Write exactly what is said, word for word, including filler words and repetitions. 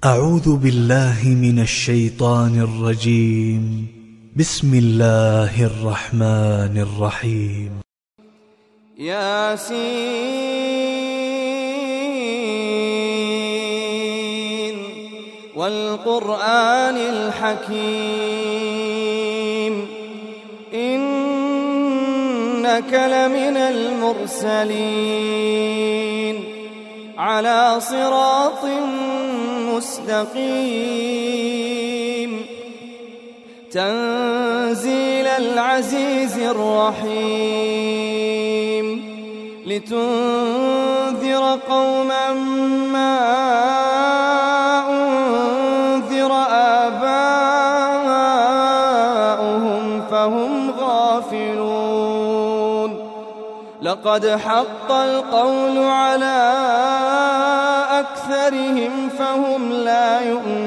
أعوذ بالله من الشيطان الرجيم. بسم الله الرحمن الرحيم. ياسين والقرآن الحكيم إنك لمن المرسلين على صراط مستقيم تنزيل العزيز الرحيم لتنذر قوما ما أنذر آباؤهم فهم غافلون لقد حق القول على أكثرهم فهم لا يؤمنون